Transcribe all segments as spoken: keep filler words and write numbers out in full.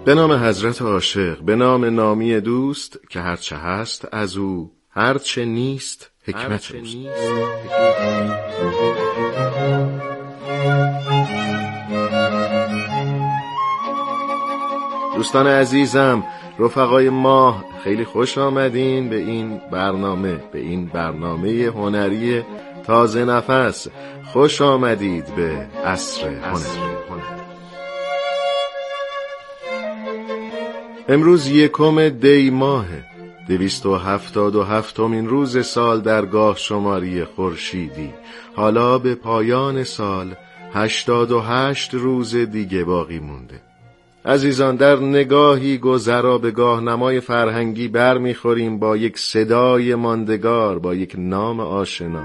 به نام حضرت عاشق، به نام نامی دوست که هرچه هست از او، هرچه نیست حکمت اوست. دوستان عزیزم، رفقای ماه، خیلی خوش آمدین به این برنامه، به این برنامه هنری تازه نفس. خوش آمدید به عصر هنر. امروز یکم دی ماه، دویست و هفتاد و هفتمین روز سال در گاه شماری خورشیدی. حالا به پایان سال هشتاد و هشت روز دیگه باقی مونده. عزیزان، در نگاهی گذرا به گاهنمای فرهنگی بر میخوریم با یک صدای ماندگار، با یک نام آشنا.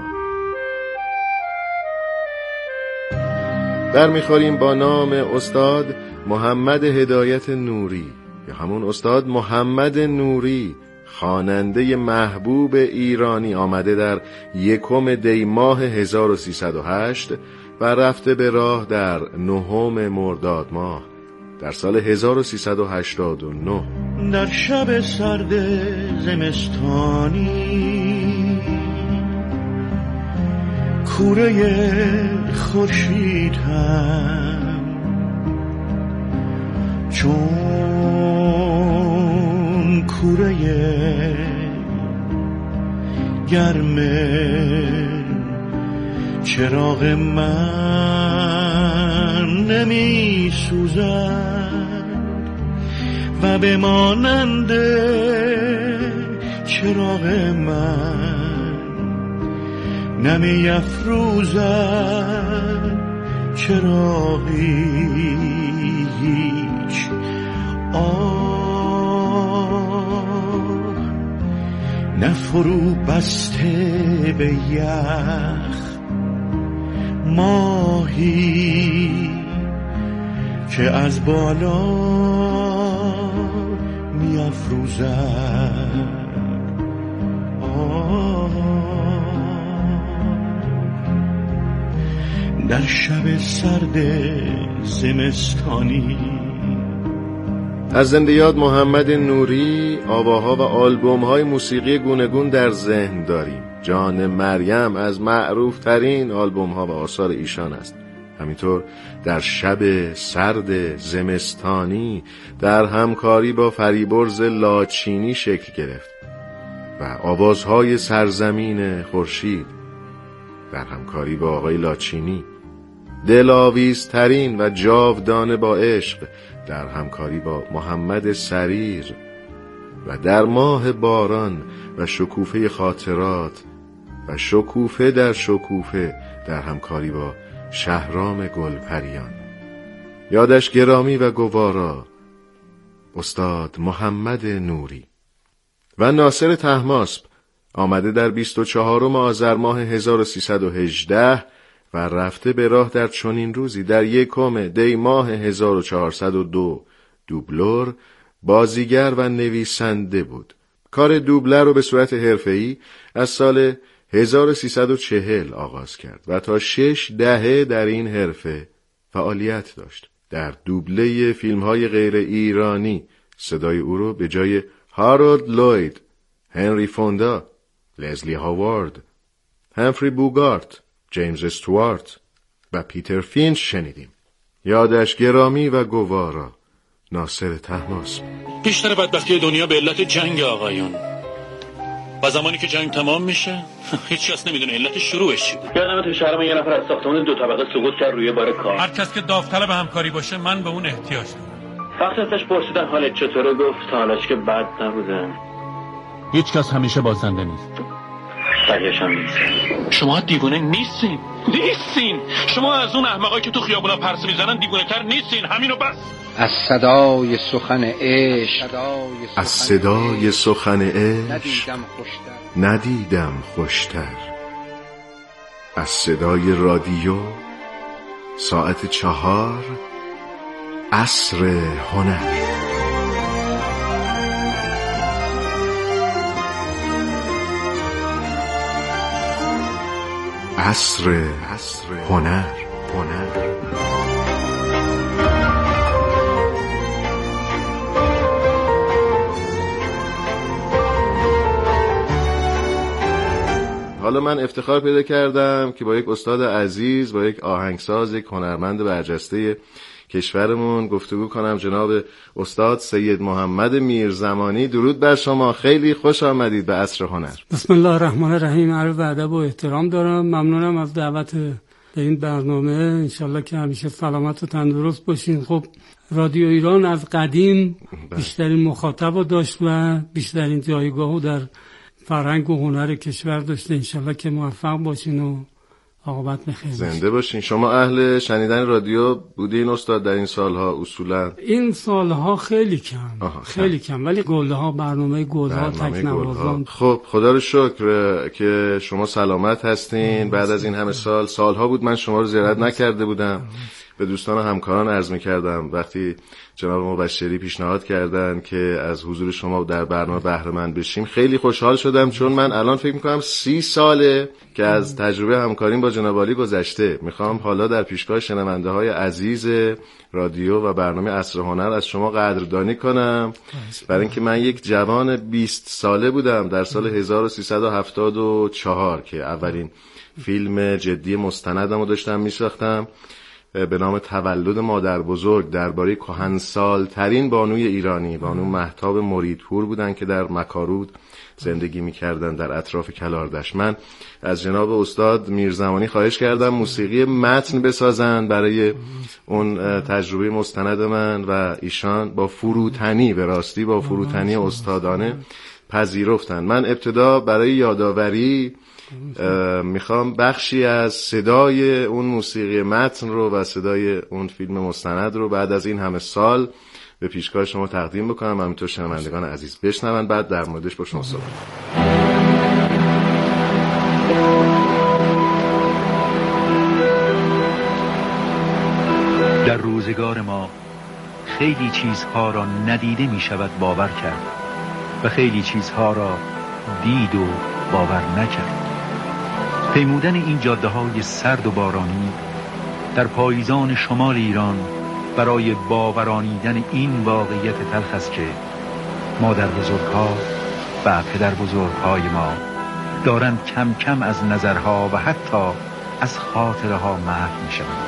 بر میخوریم با نام استاد محمد هدایت نوری، یا همون استاد محمد نوری، خواننده محبوب ایرانی. آمده در یکم دی ماه هزار و سیصد و هشت و رفته به راه در نهم مرداد ماه در سال هزار و سیصد و هشتاد و نه. در شب سرد زمستانی کوره خورشید هم چون کوره گرم چراغ من نمی سوزد و به مانند چراغ من نمی افروزد چراغی هیچ. آه نفرو بسته به یخ ماهی که از بالا می افروزد. در شب سرد زمستانی. از زنده یاد محمد نوری آواها و آلبوم‌های موسیقی گوناگون در ذهن داریم. جان مریم از معروف ترین آلبوم‌ها و آثار ایشان است. همینطور در شب سرد زمستانی در همکاری با فریبرز لاچینی شکل گرفت و آوازهای سرزمین خورشید در همکاری با آقای لاچینی، دلاویزترین و جاودانه با عشق در همکاری با محمد سریر و در ماه باران و شکوفه خاطرات و شکوفه در شکوفه در همکاری با شهرام گلپریان. یادش گرامی و گوارا استاد محمد نوری. و ناصر طهماسب آمده در بیست و چهارم آذر ماه هزار و سیصد و هجده و رفته به راه در چنین روزی در یکم دی ماه هزار و چهارصد و دو. دوبلور، بازیگر و نویسنده بود. کار دوبله رو به صورت حرفه‌ای از سال هزار و سیصد و چهل آغاز کرد و تا شش دهه در این حرفه فعالیت داشت. در دوبله فیلم‌های غیر ایرانی صدای او رو به جای هارولد لوید، هنری فوندا، لزلی هاوارد، همفری بوگارت، جیمز استوارت و پیتر فینچ شنیدیم. یادش گرامی و گوارا ناصر طهماسب. بیشتر بدبختی دنیا به علت جنگ آقایون. و زمانی که جنگ تمام میشه هیچ کس نمیدونه علت شروعش چی بود. یادمه تو شهرم یه نفر از ساختمان دو طبقه سقوط کرد روی بار کار. هر کس که داوطلب همکاری باشه من به اون احتیاج دارم. وقتی ازش پرسیدن حالت چطوره گفت تا حالاش که بد نبوده. هیچ کس همیشه بازنده نیست. صحیحش هم نیست. شما دیوونه نیستین. نیستین. شما از اون احمقایی که تو خیابونا پرسه میزنن دیوونه تر نیستین. همینو بس. از صدای سخن عشق از صدای سخن عشق ندیدم خوشتر. از صدای رادیو ساعت چهار عصر هنر. عصر هنر. هنر حالا من افتخار پیدا کردم که با یک استاد عزیز، با یک آهنگساز، یک هنرمند برجسته کشورمون گفتگو کنم. جناب استاد سید محمد میرزمانی، درود بر شما، خیلی خوش آمدید به عصر هنر. بسم الله الرحمن الرحیم. عرض ادب و احترام دارم، ممنونم از دعوت به این برنامه. انشالله که همیشه سلامت و تندرست باشین. خب رادیو ایران از قدیم بیشترین مخاطب داشت و بیشترین جایگاهو در فرهنگ و هنر کشور داشته. انشالله که موفق باشین و عاقبت بخیر. زنده باشین. شما اهل شنیدن رادیو بودین استاد در این سالها؟ اصولا این سالها خیلی کم. آها، خیلی کم. ولی گلها، برنامه گلها، تکنوازان. خب خدا رو شکر که شما سلامت هستین. بعد از این همه سال، سالها بود من شما رو زیارت نکرده بودم. به دوستان و همکاران عرض می‌کردم وقتی جناب مبشری پیشنهاد کردن که از حضور شما در برنامه بهره مند بشیم، خیلی خوشحال شدم، چون من الان فکر می‌کنم سی ساله که از تجربه همکاریم با جناب عالی گذشته. می‌خوام حالا در پیشگاه شنونده‌های عزیز رادیو و برنامه عصر هنر از شما قدردانی کنم، برای اینکه من یک جوان بیست ساله بودم در سال هزار و سیصد و هفتاد و چهار که اولین فیلم جدی مستندمو داشتم می‌ساختم به نام تولد مادر بزرگ، درباره کهنسال ترین بانوی ایرانی، بانو مهتاب مریدپور بودن که در مکارود زندگی می‌کردن در اطراف کلاردشت. من از جناب استاد میرزمانی خواهش کردم موسیقی متن بسازن برای اون تجربه مستند من و ایشان با فروتنی، به راستی با فروتنی استادانه پذیرفتن. من ابتدا برای یادآوری میخوام بخشی از صدای اون موسیقی متن رو و صدای اون فیلم مستند رو بعد از این همه سال به پیشگاه شما تقدیم بکنم، همینطور شنوندگان عزیز بشنون، بعد در موردش با شما صحبت. در روزگار ما خیلی چیزها را ندیده می شود باور کرد و خیلی چیزها را دید و باور نکرد. پیمودن این جاده های سرد و بارانی در پاییزان شمال ایران برای باورانیدن این واقعیت تلخ است که مادر بزرگها و پدر بزرگهای ما دارند کم کم از نظرها و حتی از خاطره ها محو می شوند.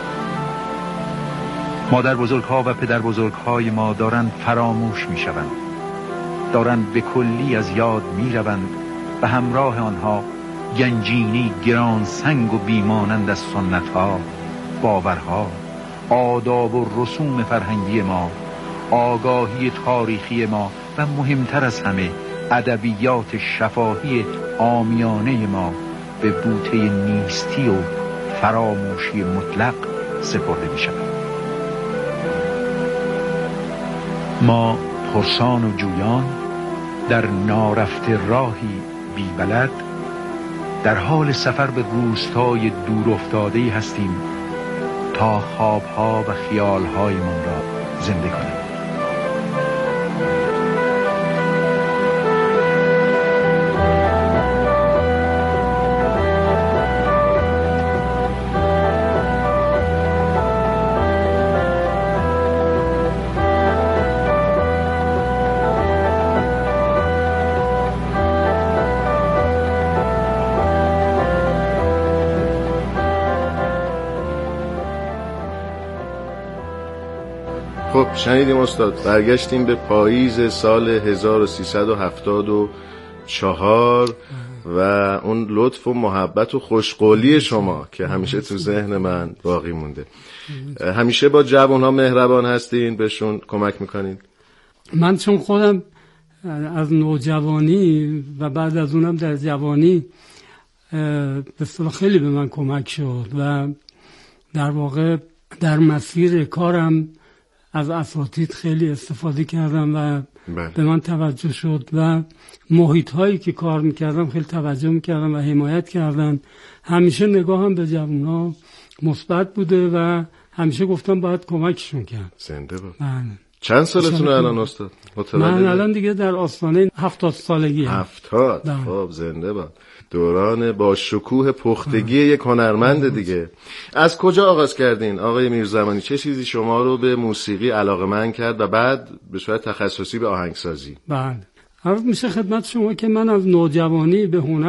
مادر بزرگها و پدر بزرگهای ما دارند فراموش می شوند، دارند به کلی از یاد می روند و همراه آنها گنجینی گران سنگ و بیمانند از سنت‌ها، باورها، آداب و رسوم فرهنگی ما، آگاهی تاریخی ما و مهمتر از همه ادبیات شفاهی عامیانه ما به بوته نیستی و فراموشی مطلق سپرده می شود. ما پرسان و جویان در نارفته راهی بی بلد در حال سفر به روستای دور افتاده‌ای هستیم تا خوابها و خیالهایمان را زنده کنیم. خب شنیدیم استاد، برگشتیم به پاییز سال هزار و سیصد و هفتاد و چهار و اون لطف و محبت و خوشقولی شما که همیشه تو ذهن من باقی مونده. همیشه با جوان‌ها مهربان هستین، بهشون کمک میکنین؟ من چون خودم از نوجوانی و بعد از اونم در جوانی به اصطلاح خیلی به من کمک شد و در واقع در مسیر کارم از اساتید خیلی استفاده کردم و بله. به من توجه شد و محیط هایی که کار میکردم خیلی توجه میکردم و حمایت کردن. همیشه نگاهم به جوان‌ها مثبت بوده و همیشه گفتم باید کمکشون کرد. زنده بود. بله. چند سالتونه الان استاد؟ من الان دیگه در آستانه هفتاد سالگی هم. هفتاد؟ خب زنده باد. دوران با شکوه پختگی یک هنرمند دیگه. از کجا آغاز کردین آقای میرزمانی؟ چه چیزی شما رو به موسیقی علاقه‌مند کرد و بعد به صورت تخصصی به آهنگسازی؟ بله. عرض میشه خدمت شما که من از نوجوانی به هنر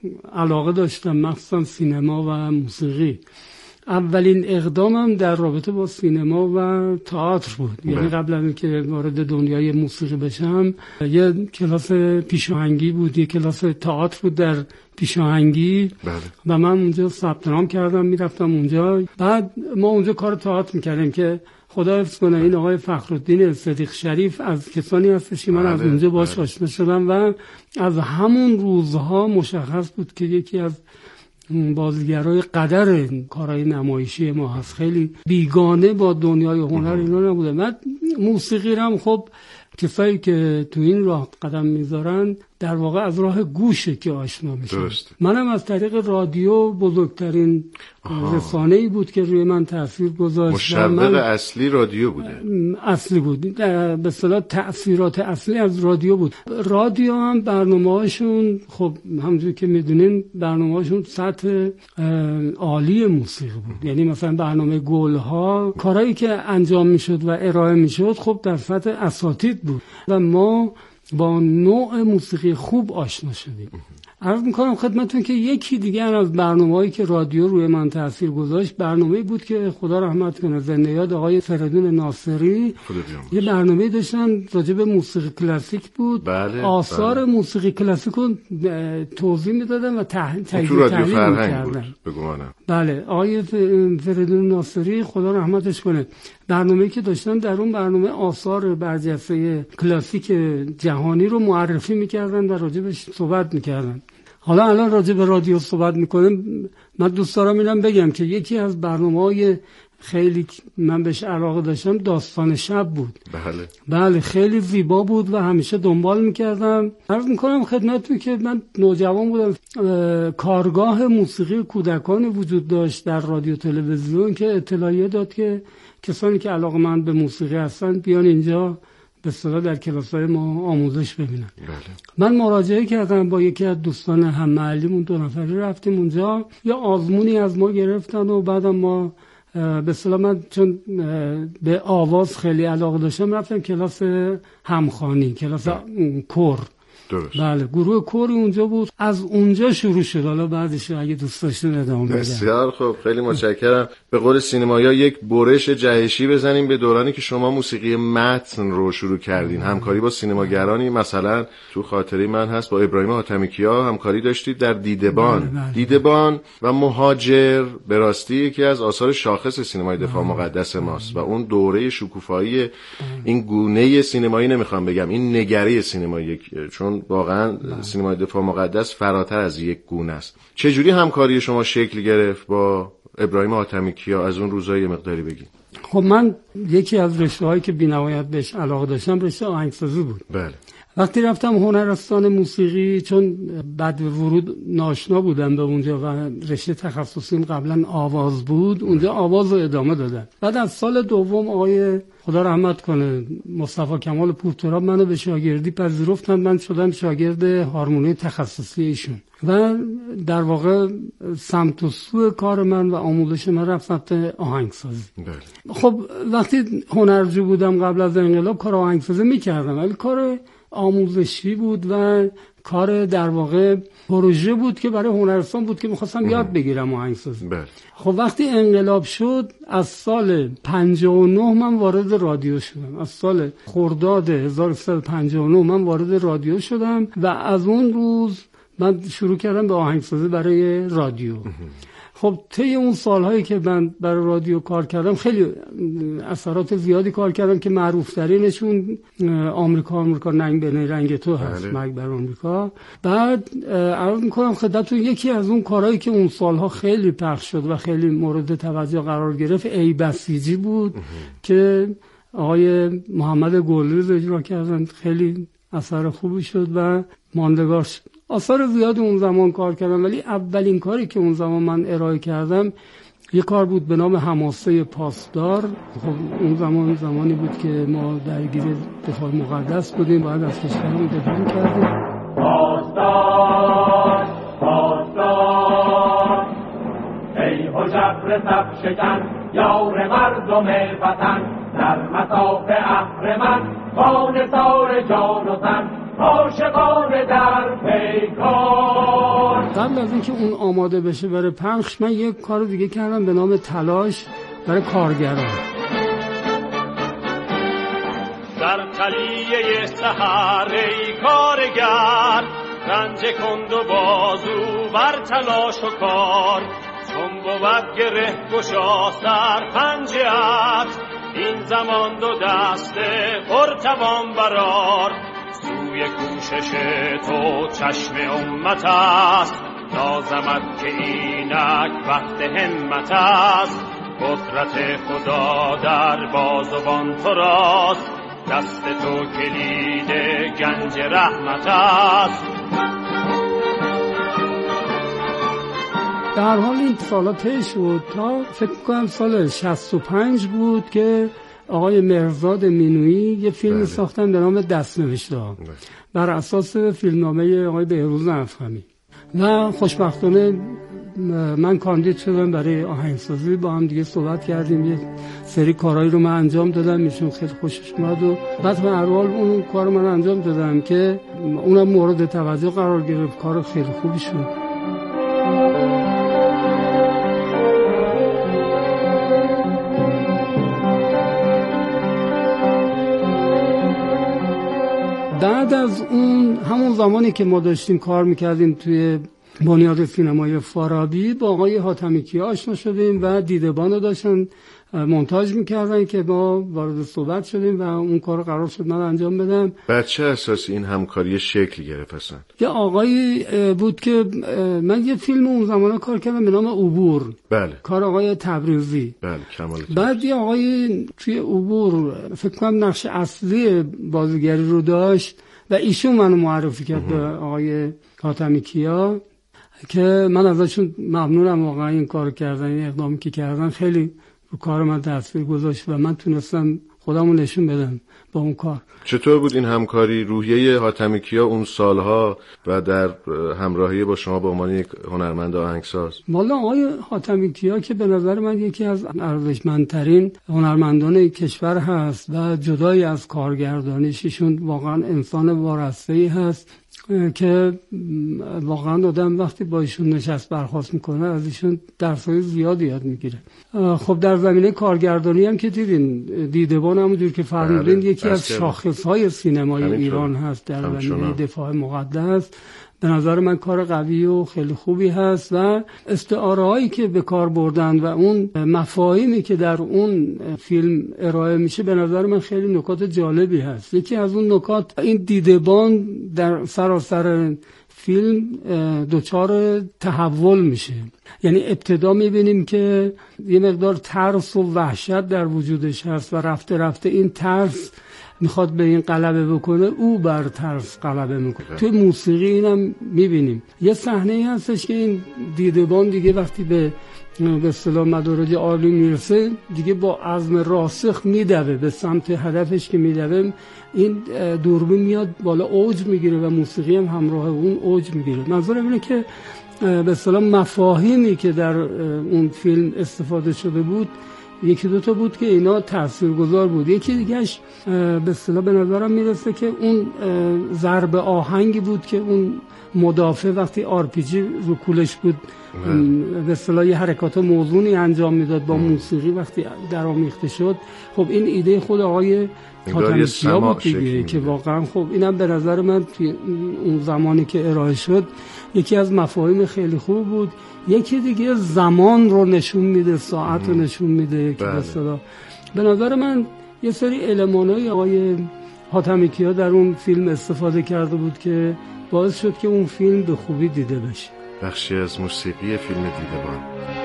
علاقه داشتم، مخصوصا سینما و موسیقی. اولین اقدامم در رابطه با سینما و تئاتر بود. یعنی قبل از اینکه وارد دنیای موسیقی بشم یه کلاس پیشاهنگی بود، یه کلاس تئاتر بود در پیشاهنگی و من اونجا ثبت نام کردم، میرفتم اونجا. بعد ما اونجا کار تئاتر میکردیم که خدا حفظ کنه این آقای فخرالدین صدیق شریف از کسانی هستش که من از اونجا باهاش آشنا شدم و از همون روزها مشخص بود که یکی از بازیگرای قدر کارهای نمایشی ما هست. خیلی بیگانه با دنیای هنر اینا نبوده. من موسیقی هم خب کسایی که تو این راه قدم میذارن در واقع از راه گوشه که آشنا میشن. منم از طریق رادیو بزرگترین رسانه‌ای بود که روی من تاثیر گذاشت. مشوق اصلی رادیو بوده. اصلی بود. به اصطلاح تأثیرات اصلی از رادیو بود. رادیو هم برنامه‌هاشون خب همونجوری که میدونین برنامه‌هاشون سطح عالی موسیقی بود. یعنی مثلا برنامه گل‌ها کارهایی که انجام میشد و ارائه میشد خب در سطح اساتید بود و ما با نوع موسیقی خوب آشنا شدیم. عرض میکنم خدمتتون که یکی دیگه از برنامه‌هایی که رادیو روی من تاثیر گذاشت برنامه‌ای بود که خدا رحمت کنه زنده یاد آقای فریدون ناصری یه برنامه‌ای داشتن راجع به موسیقی کلاسیک بود. بله، آثار بله. موسیقی کلاسیک رو توضیح میدادن و تحلیل می‌کردن. بله، آقای فریدون ناصری خدا رحمتش کنه برنامه‌ای که داشتن در اون برنامه آثار برجسته کلاسیک جهانی رو معرفی می‌کردن و راجع بهش صحبت می‌کردن. حالا الان راجع به رادیو صحبت می‌کنم، من دوست دارم اینم بگم که یکی از برنامه‌های خیلی من بهش علاقه داشتم داستان شب بود. بله. بله خیلی زیبا بود و همیشه دنبال می‌کردم. عرض می‌کنم خدمتتون که من نوجوان بودم، کارگاه موسیقی کودکان وجود داشت در رادیو تلویزیون که اطلاعیه داد که کسانی که علاقه‌مند به موسیقی هستن بیان اینجا به اصطلاح در کلاس‌های ما آموزش ببینن. بله. من مراجعه کردم با یکی از دوستان هم محلیمون، دو نفری رفتیم اونجا، یا آزمونی از ما گرفتن و بعدم ما به اصطلاح من چون به آواز خیلی علاقه داشتم رفتم کلاس همخوانی، کلاس کور. درست. بله، گروه کوری اونجا بود. از اونجا شروع شد. حالا بعدش اگه دوست داشتین ادامه بدم. بسیار خوب، خیلی متشکرم. به قول سینمایا یک برش جهشی بزنیم به دورانی که شما موسیقی متن رو شروع کردین. همکاری با سینماگرانی مثلا تو خاطره من هست با ابراهیم حاتمیکیا همکاری داشتید در دیدبان. بله بله. دیدبان و مهاجر به راستی یکی از آثار شاخص سینمای دفاع مقدس ماست و اون دوره شکوفایی این گونه سینمایی نمیخوام بگم، این نگری سینمایی، چون واقعا سینمای دفاع مقدس فراتر از یک گونه است. چجوری همکاری شما شکل گرفت با ابراهیم حاتمیکیا؟ از اون روزای مقداری بگید. خب من یکی از رشته‌هایی که بی‌نهایت بهش علاقه داشتم رشته آهنگسازی بود. بله. وقتی رفتم هنرستان موسیقی، چون بعد ورود ناشنا بودم به اونجا و رشته تخصصیم قبلا آواز بود، اونجا آواز رو ادامه دادم. بعد از سال دوم آقای خدا رحمت کنه مصطفی کمال پورتراب منو به شاگردی پذیرفتن، من شدم شاگرد هارمونی تخصصی ایشون و در واقع سمت و سو کار من و آموزش من رفت سمت آهنگسازی. بله. خب وقتی هنرجو بودم قبل از انقلاب کار آهنگسازی میکردم، ولی کار آموزشی بود و کار در واقع پروژه بود که برای هنرستان بود که میخواستم یاد بگیرم آهنگسازی. بله. خب وقتی انقلاب شد از سال پنجاه و نه من وارد رادیو شدم. از سال خرداد هزار و سیصد و پنجاه و نه من وارد رادیو شدم و از اون روز من شروع کردم به آهنگسازی برای رادیو. خب طی اون سالهایی که من برای رادیو کار کردم خیلی اثرات زیادی کار کردم که معروف ترینشون آمریکا آمریکا ننگ بین رنگ تو هست. بله. مرگ بر آمریکا. بعد عرض میکنم خدمتتون یکی از اون کارهایی که اون سالها خیلی پخش شد و خیلی مورد توجه قرار گرفت ای بسیجی بود که آقای محمد گلریز اجرا کردن. خیلی اثر خوبی شد و ماندگار شد. آثار زیادی اون زمان کار کردم، ولی اولین کاری که اون زمان من ارائه کردم یه کار بود به نام حماسه پاسدار. خب اون زمان زمانی بود که ما درگیر دفاع مقدس بودیم، باید از کشورمون دفاع کردیم. پاسدار پاسدار ای حجبر صف شکن یار مردم وطن، در مصاف اهرمن خانه سار جان و تن، عاشقان در پیکار. قبل از اینکه اون آماده بشه برای پخش، من یک کار دیگه کردم به نام تلاش برای کارگران. در تلیه سحر ای کارگر، رنج کند و بازو بر تلاش و کار. چون بود گره گشا سر پنجه‌ات، این زمان دو دسته پرتوان برار. سوی کوشش تو چشم امت است، لازمت که اینک وقت همت است. قدرت خدا در بازوان تو راست، دست تو کلید گنج رحمت است. در حال این سالا طی شد تا فکر کنم سال شصت و پنج بود که آقای مهرزاد مینویی یه فیلم بله. ساختن به نام دستنوشته‌ها بر اساس فیلمنامه آقای بهروز افخمی و خوشبختانه من کاندید شدم برای آهنگسازی. با هم دیگه صحبت کردیم، یه سری کارهایی رو من انجام دادم، میشون خیلی خوشش اومد و بعد به هر حال اون کارو من انجام دادم که اونم مورد توجه قرار گرفت. کار خیلی خوبی شد. بعد از اون همون زمانی که ما داشتیم کار میکردیم توی بنیاد سینمای فارابی، با آقای حاتمی کیا آشنا شدیم و دیدبان رو داشتن مونتاژ میکردن که ما وارد صحبت شدیم و اون کار رو قرار شد من انجام بدم. بر چه اساسی این همکاری شکل گرفت اصلا؟ یه آقایی بود که من یه فیلم اون زمانه کار کردم به نام عبور. بله. کار آقای تبریزی. بله، کمال. بعد یه آقای توی عبور فکر کنم نقش اصلی بازیگری رو داشت و ایشون منو معرفی کرد به آقای حاتمی کیا که من ازشون ممنونم. واقعا این کار کردن، این اقدامی که کردن خیلی رو کار من تاثیر گذاشت و من تونستم خودمو نشون بدم با اون کار. چطور بود این همکاری؟ روحیه حاتمی کیا اون سالها و در همراهی با شما به عنوان یک هنرمند آهنگساز؟ والا آقای حاتمی کیا که به نظر من یکی از ارزشمندترین هنرمندان کشور هست و جدای از کارگردانیش ایشون واقعا انسان وارسته‌ای هست که واقعا آدم وقتی با ایشون نشست برخاست میکنه از ایشون درسای زیادی یاد میگیره. خب در زمینه کارگردانی هم که دیدین، دیدبان همونجور که فرمودین یکی از شاخصهای سینمای ایران هست در زمینه دفاع مقدس. به نظر من کار قوی و خیلی خوبی هست و استعاره هایی که به کار بردن و اون مفاهیمی که در اون فیلم ارائه میشه به نظر من خیلی نکات جالبی هست. یکی از اون نکات این دیدبان در سراسر فیلم دوچار تحول میشه. یعنی ابتدا میبینیم که یه مقدار ترس و وحشت در وجودش هست و رفته رفته این ترس میخواد به این غلبه بکنه، او بر ترس غلبه میکنه. توی موسیقی اینم میبینیم. یه صحنه هستش که این دیدبان دیگه وقتی به به اصطلاح مدارج عالی میرسه دیگه با عزم راسخ میدوه به سمت هدفش که میدوه، این دوربین میاد بالا اوج میگیره و موسیقی هم همراه اون اوج میگیره. منظورم اینه که به اصطلاح مفاهیمی که در اون فیلم استفاده شده بود یکی دو تا بود که اینا تاثیرگذار بود. یکی دیگهش به اصطلاح به نظرم میرسه که اون ضرب آهنگی بود که اون مدافع وقتی آر پی جی رو کولش بود به اصطلاح یه حرکات موزونی انجام میداد با موسیقی وقتی درآمیخته شد. خب این ایده خود آقای حاتمی کیا بود دیگه که واقعا خب اینم به نظر من توی اون زمانی که ارائه شد یکی از مفاهیم خیلی خوب بود. یکی دیگه زمان رو نشون میده، ساعت رو نشون میده که به اصطلاح به نظر من یه سری المانای آقای حاتمی کیا در اون فیلم استفاده کرده بود که باعث شد که اون فیلم به خوبی دیده بشه. بخشی از موسیقی فیلم دیدبان.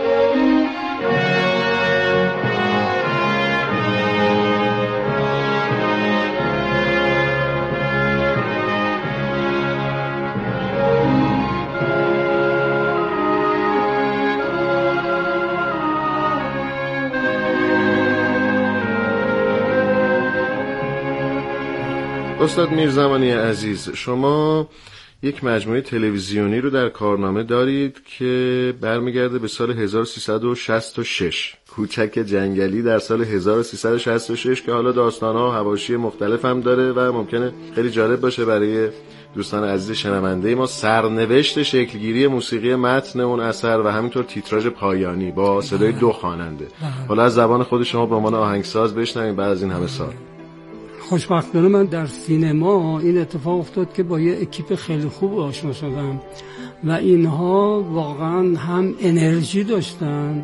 استاد میرزمانی عزیز، شما یک مجموعه تلویزیونی رو در کارنامه دارید که برمیگرده به سال هزار و سیصد و شصت و شش. کوچک جنگلی در سال هزار و سیصد و شصت و شش که حالا داستان‌ها و حواشی مختلف هم داره و ممکنه خیلی جالب باشه برای دوستان عزیز شنونده ما. سرنوشت شکلگیری موسیقی متن اون اثر و همینطور تیتراژ پایانی با صدای دو خواننده. حالا از زبان خود شما به عنوان آهنگساز بشنویم بعد از این همه سال. خوشبختانه من در سینما این اتفاق افتاد که با یه اکیپ خیلی خوب آشنا شدم و اینها واقعا هم انرژی داشتن،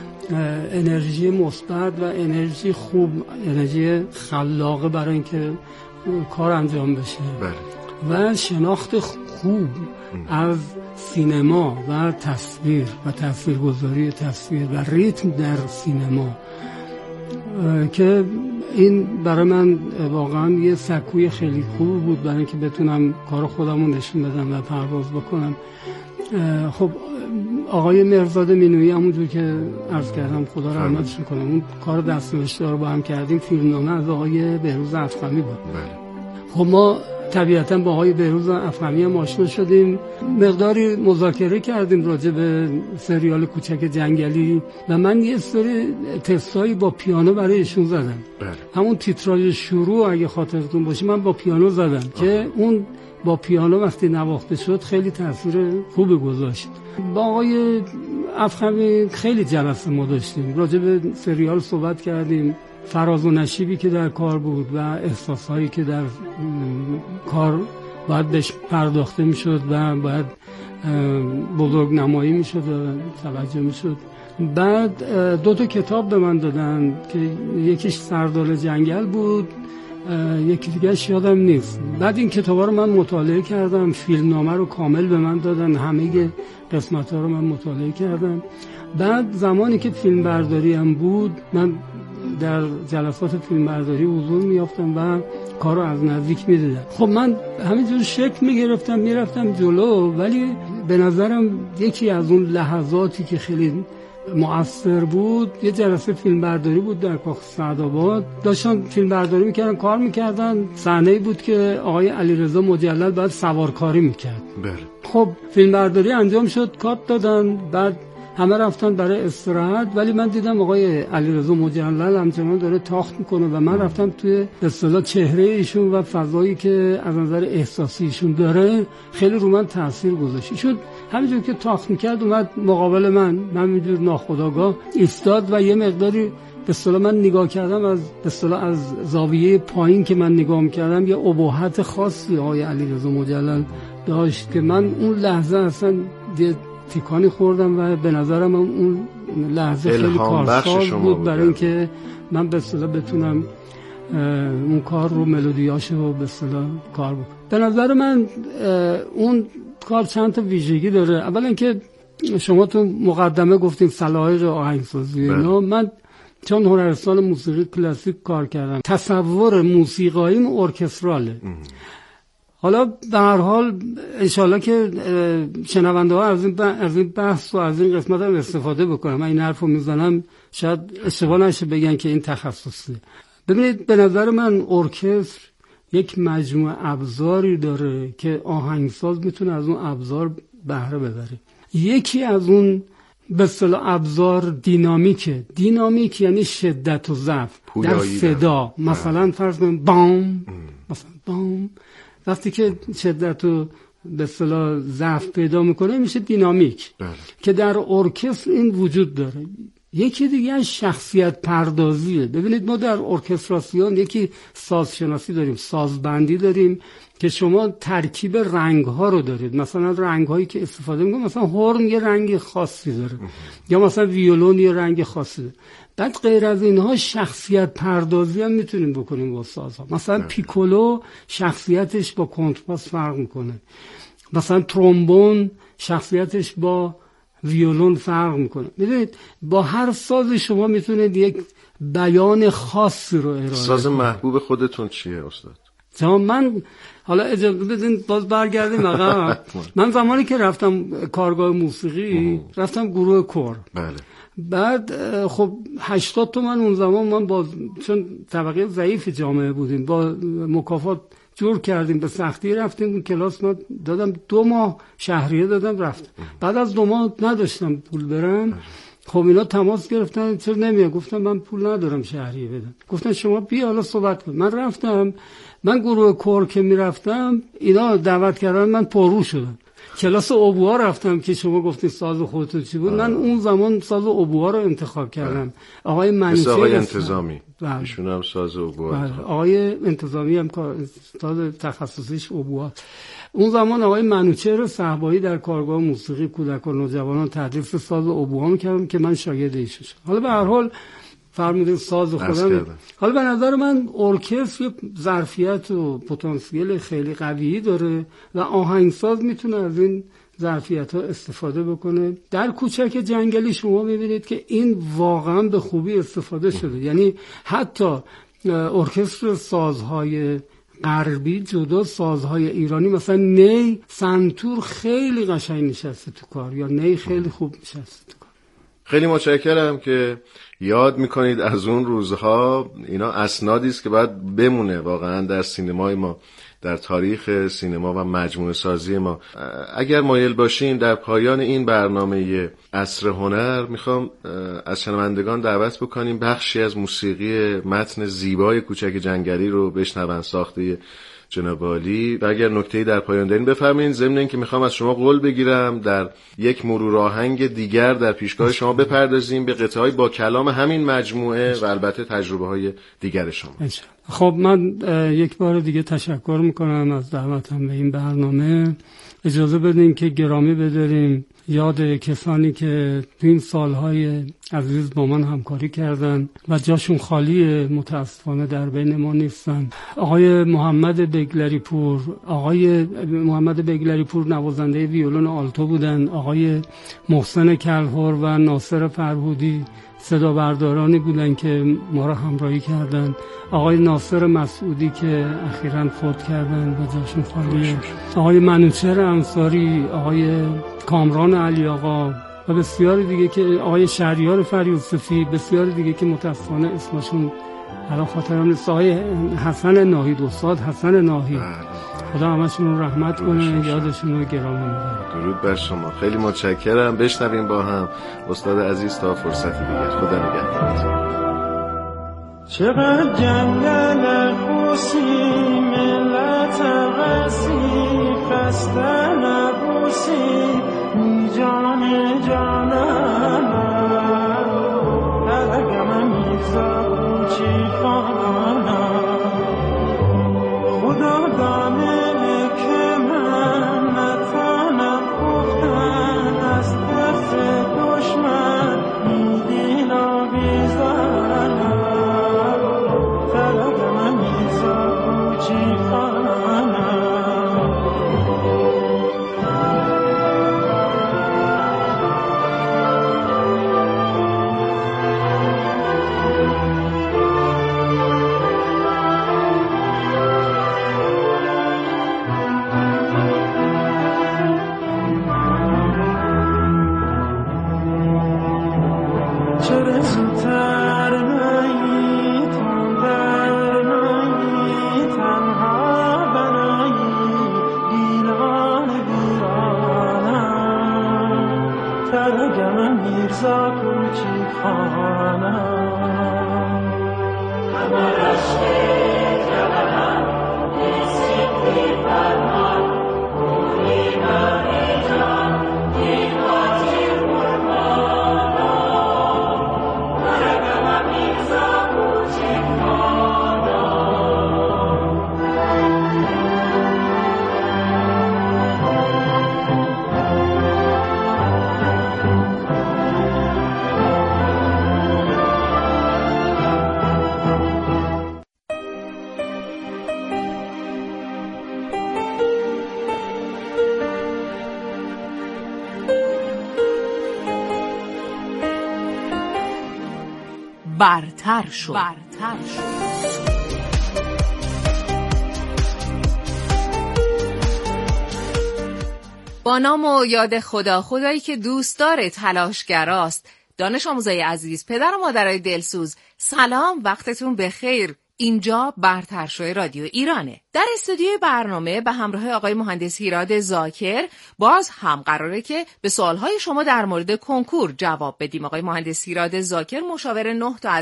انرژی مثبت و انرژی خوب، انرژی خلاقه برای اینکه کار انجام بشه. بله. و شناخت خوب از سینما و تصویر و تصویرگذاری تصویر و ریتم در سینما که این برای من واقعا یه سکوی خیلی خوب بود برای اینکه بتونم کار خودمون نشون بدم و پرواز بکنم. خب آقای مرزاد مینویی همونجور که عرض کردم خدا رحمتش کنه، اون کار دست‌نوشته رو با هم کردیم، فیلمنامه از آقای بهروز افخمی بود. خب ما طبیعتا با آقای بهروز افخمی هم آشنا شدیم، مقداری مذاکره کردیم راجع به سریال کوچک جنگلی و من یه سری تستایی با پیانو برای ایشون زدم. بله. همون تیتراژ شروع اگه خاطرتون باشه من با پیانو زدم آه. که اون با پیانو وقتی نواخته شد خیلی تاثیر خوب گذاشت. با آقای افخمی خیلی جلسه ما داشتیم، راجع به سریال صحبت کردیم، فراز و نشیبی که در کار بود و احساسایی که در کار باید بهش پرداخته میشد و باید بزرگ نمایی میشد و توجه میشد. بعد دو تا کتاب به من دادن که یکیش سردار جنگل بود، یکی دیگهش یادم نیست. بعد این کتابا رو من مطالعه کردم، فیلمنامه رو کامل به من دادن، همه قسمت‌ها رو من مطالعه کردم. بعد زمانی که فیلم برداری هم بود من در جلسات فیلم برداری حضور میافتم و کار رو از نزدیک میدیدم. خب من همینجور شکل میگرفتم میرفتم جلو، ولی به نظرم یکی از اون لحظاتی که خیلی مؤثر بود یه جلسه فیلم برداری بود در کاخ سعدآباد، داشتن فیلم برداری میکردن، کار میکردن، صحنه‌ای بود که آقای علیرضا مجلل باید سوارکاری میکرد. بله. خب فیلم برداری انجام شد، کات دادن، بعد همه رفتن برای استراحت، ولی من دیدم آقای علیرضا مجلل همچنان داره تاخت میکنه و من رفتم توی به اصطلاح چهره ایشون و فضایی که از نظر احساسی ایشون داره خیلی رو من تاثیر گذاشت. ایشون همینجور که تاخت میکرد اومد مقابل من، من همینجور ناخودآگاه ایستاد و یه مقداری به اصطلاح من نگاه کردم، از به اصطلاح از زاویه پایین که من نگاه میکردم یه ابهت خاصی آقای علیرضا مجلل داشت که من اون لحظه اصلا یه تیکانی خوردم و به نظرم اون لحظه خیلی کارساز بود برای اینکه من به اصطلاح بتونم اون کار رو ملودیاشو به اصطلاح کار بکنم. به نظر من اون کار چند تا ویژگی داره. اولا اینکه شما تو مقدمه گفتین سلایق آهنگسازی اینا، من چون هنرستان موسیقی کلاسیک کار کردم تصور موسیقاییم ارکستراله. حالا به هر حال انشالله که شنونده ها از این از این بحث و از این قسمت هم استفاده بکنم. من این حرف رو میزنم شاید اشتباه نشه بگن که این تخصصیه. ببینید به نظر من ارکستر یک مجموعه ابزاری داره که آهنگساز میتونه از اون ابزار بهره ببره. یکی از اون به اصطلاح ابزار دینامیکه. دینامیک یعنی شدت و ضعف در صدا. مثلا فرض کنید بام، مثلا بام وقتی که شدت و به اصطلاح ضعف پیدا میکنه میشه دینامیک. بله. که در ارکستر این وجود داره. یکی دیگه شخصیت پردازیه. ببینید ما در ارکستراسیون یکی سازشناسی داریم، سازبندی داریم که شما ترکیب رنگ ها رو دارید. مثلا رنگ هایی که استفاده میکنید، مثلا هورن یه رنگ خاصی داره یا مثلا ویولون یه رنگ خاصی داره. بعد غیر از اینها شخصیت پردازی هم میتونیم بکنیم با سازها. مثلا پیکولو شخصیتش با کنترباس فرق میکنه، مثلا ترومبون شخصیتش با ویولون فرق میکنه. ببینید با هر ساز شما میتونید یک بیان خاصی رو ارائه ساز کنید. محبوب خودتون چیه استاد؟ شما من حالا اجازه بدین باز برگردیم عقب. من زمانی که رفتم کارگاه موسیقی رفتم گروه کور. بله. بعد خب هشتاد تومن اون زمان من با چون طبقه ضعیف جامعه بودیم با مکافات جور کردیم، به سختی رفتیم کلاس. ما دادم دو ماه شهریه دادم رفتم. بعد از دو ماه نداشتم پول برم، خب اینا تماس گرفتن چرا نمیاد؟ گفتم من پول ندارم شهریه بدم. گفتن شما بیا حالا صحبت کن. من رفتم، من گروه کور که میرفتم اینا دعوت کردن، من پررو شدم. کلاس ابوها رفتم که شما گفتین ساز خودتون چی بود. من اون زمان ساز ابوها رو انتخاب کردم. آقای منوچهر، آقای انتظامی، ایشون هم ساز ابوها. آقای انتظامی هم ساز تخصصیش ابوها. اون زمان آقای منوچهر صحبایی در کارگاه موسیقی کودک و نوجوانان تدریس ساز ابوها می‌کردم که من شاگرد ایشون شدم. حالا به هر حال فرمودین ساز خودم. حالا به نظر من ارکستر یه ظرفیت و پتانسیل خیلی قوی داره و آهنگساز میتونه از این ظرفیت‌ها استفاده بکنه. در کوچک جنگلی شما می‌بینید که این واقعا به خوبی استفاده شده. یعنی حتی ارکستر سازهای غربی جدا سازهای ایرانی، مثلا نی، سنتور خیلی قشنگ نشسته تو کار، یا نی خیلی خوب نشسته تو کار. خیلی متشکرم که یاد میکنید از اون روزها. اینا اسنادی است که باید بمونه واقعا در سینمای ما، در تاریخ سینما و مجموعه سازی ما. اگر مایل باشین در پایان این برنامه عصر هنر میخوام از شنوندگان دعوت بکنیم بخشی از موسیقی متن زیبای کوچک جنگلی رو بشنون، ساخته جناب عالی. و اگر نکته‌ای در پایان دارین بفرمایید، ضمن اینکه میخوام از شما قول بگیرم در یک مرور آهنگ دیگر در پیشگاه شما بپردازیم به قطعه‌های با کلام همین مجموعه و البته تجربه‌های دیگر شما. خب من یک بار دیگه تشکر میکنم از دعوتم به این برنامه. اجازه بدین که گرامی بداریم یاد کسانی که تو این سالهای عزیز با من همکاری کردن و جاشون خالی متاسفانه در بین ما نیستن. آقای محمد بگلری پور، آقای محمد بگلری پور نوازنده ویولون آلتو بودن. آقای محسن کلهر و ناصر فرهودی صدا بردارانی بودن که ما را همراهی کردن. آقای ناصر مسعودی که اخیراً فوت کردن و جاشون خالیه. آقای منوچهر انصاری، آقای کامران علی آقا و بسیار دیگه که آقای شهریار فریوسفی، بسیار دیگه که متاسفانه اسمشون الان خاطرم نیست. آقای حسن ناهی، دوستاد حسن ناهی، خدا همشون رو رحمت کنه، یادشون رو گرامی می‌داره. درود بر شما. خیلی متشکرم. بشنویم با هم استاد عزیز تا فرصت دیگر. خدا نگهدارتون. چقدر جنگل خوشی ملت وسیع خسته نبوسی جان جانم درگم میرزا کوچی خانم خدا دانه که من نتانم گفتن از ترس دشمن میدین آویزنم درگم میرزا کوچی خانم برتر شد. برتر شد. با نام و یاد خدا، خدایی که دوستدار تلاشگراست. دانش آموزای عزیز، پدر و مادرای دلسوز، سلام، وقتتون بخیر. اینجا برترشوی رادیو ایرانه. در استودیوی برنامه به همراه آقای مهندس هیراد زاکر باز هم قراره که به سوالهای شما در مورد کنکور جواب بدیم. آقای مهندس هیراد زاکر مشاور نه تا